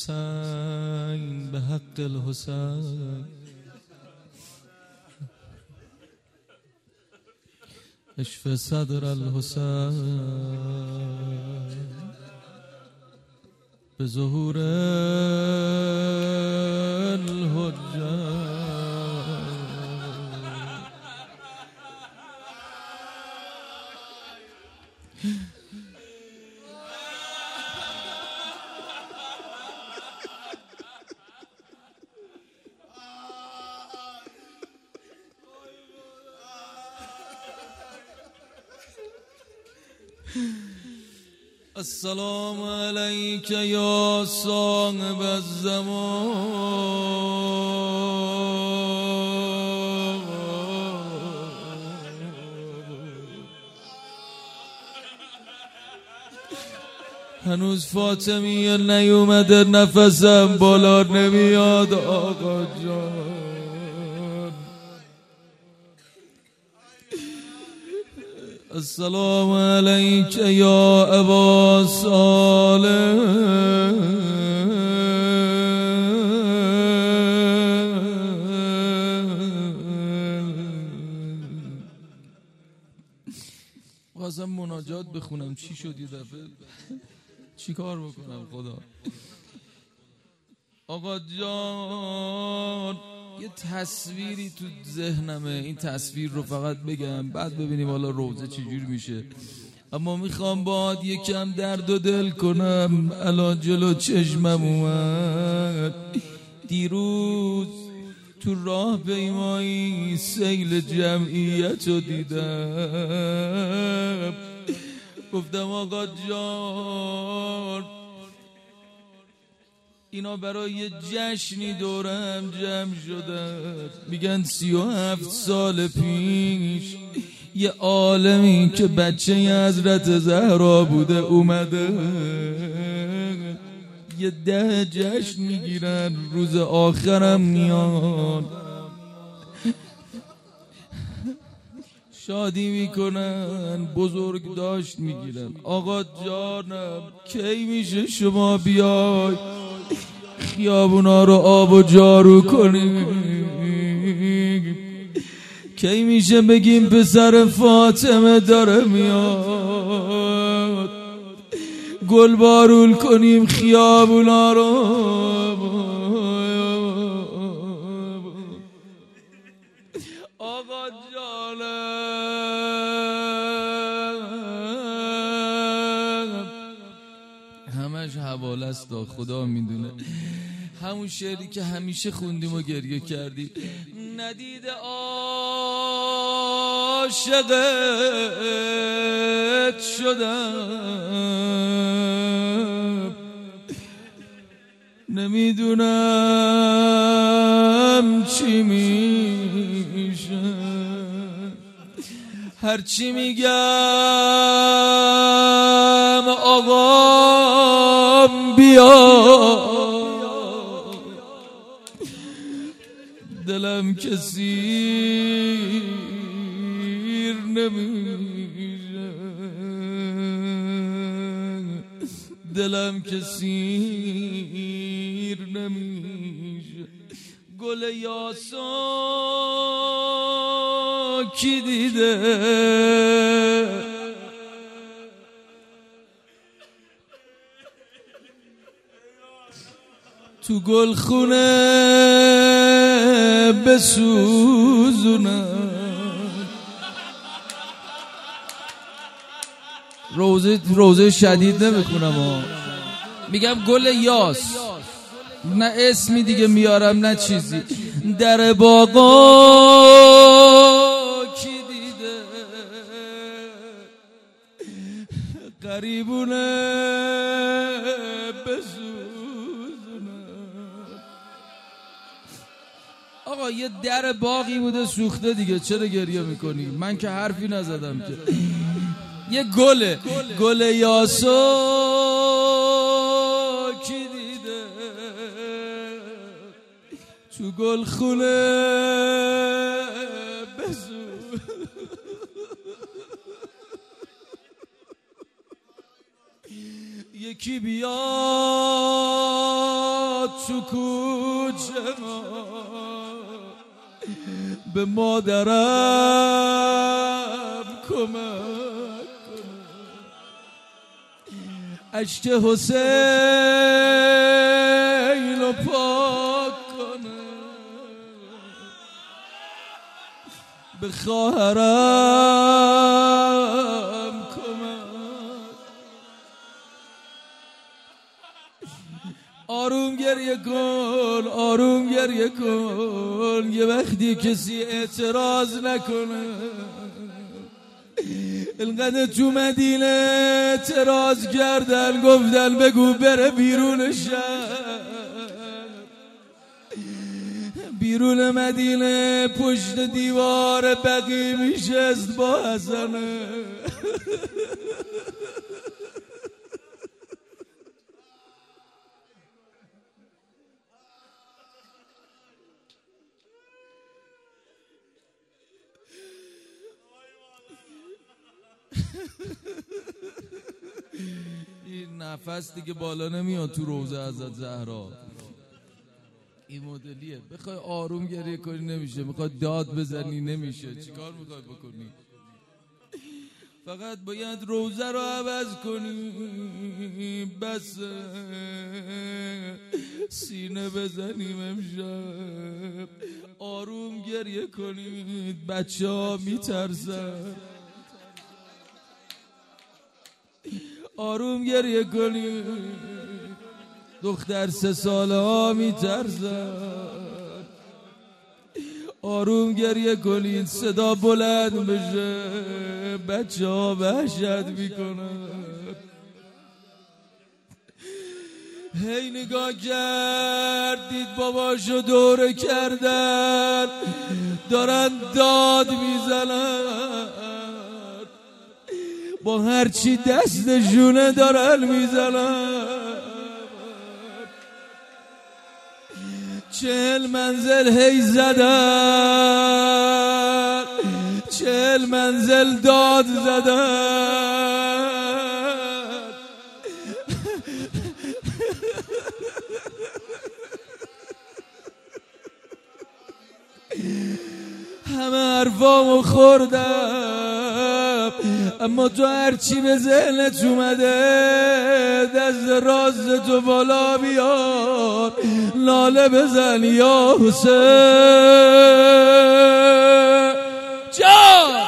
الحسین به حق الحسین اشف صدر الحسین به ظهور الحجه. السلام علیک یا صاحب الزمان هنوز فاطمیه نیومده نفسم بالا نمیاد آقا جان. السلام علیک یا ابا صالح خواستم مناجات بخونم چی شد یه دفعه چی کار بکنم خدا. آقا جان یه تصویری تو ذهنمه، این تصویر رو فقط بگم بعد ببینیم حالا روزه چجور میشه، اما میخوام باهات یکم درد و دل کنم. الان جلو چشمم اومد دیروز تو راه پیمایی سیل جمعیت رو دیدم. گفتم آقا جان اینا برای یه جشنی دورم جمع شدن، میگن 37 سال پیش یه عالمی که بچه حضرت زهرا بوده اومده یه 10 جشن میگیرن، روز آخرم میان شادی میکنن، بزرگ داشت میگیرن. آقا جانم کی میشه شما بیای خیابونا رو آب و جارو کنیم؟ کی میشه بگیم پسر فاطمه داره میاد گل بارول کنیم خیابونا رو؟ آقا جانم همش حواله است خدا میدونه. همون شعری که همیشه خوندیم و گریه کردیم. ندید عاشقت شدم نمیدونم چی میشه، هرچی میگم آقا بیا دلم کثیر نمیشه، دلم کثیر نمیشه. گل یاسا کی دیده تو گلخونه بسوزونم؟ روزه شدید نمیخونم میگم گل یاس، نه اسمی دیگه میارم نه چیزی. در باغا کی دیده قریبونه آقا یه در باقی بوده سوخته دیگه، چرا گریه میکنی؟ من که حرفی نزدم که. یه گل یاسو کی دیده تو گل خونه بزو یکی بیاد تو کوچه ما به مادرم کمک کنه، اشک حسین رو پاک کنه، به خواهرم کمک. آروم گریه کن، آروم گریه کن، یه وقتی کسی اعتراض نکنه. اینقدر تو مدینه اعتراض کردن، گفتن بگو بره بیرون شهر. بیرون مدینه پشت دیوار بقی میشست با حسنه. این نفس دیگه بالا نمیاد تو روضه حضرت زهرا. این مدلیه، بخوای آروم گریه کنی نمیشه، میخوای داد بزنی نمیشه، چیکار میخوای بکنی؟ فقط باید روضه رو عوض کنی، بس سینه بزنیم امشب، آروم گریه کنید، بچه ها میترسن. آروم گریه کنید، دختر 3 ساله ها میترسن. آروم گریه کنید، صدا بلند بشه، بچه ها وحشت میکنن. هی نگاه کردید باباشو دوره کردن، دارن داد میزنن، با هرچی دستشونه دارن میزنن. 40 منزل هی زدن، 40 منزل داد زدن. همه حرفامو خوردم، اما تو هرچی به ذهنت اومده دست راست تو بالا بیار، لاله بزن یا حسین جان.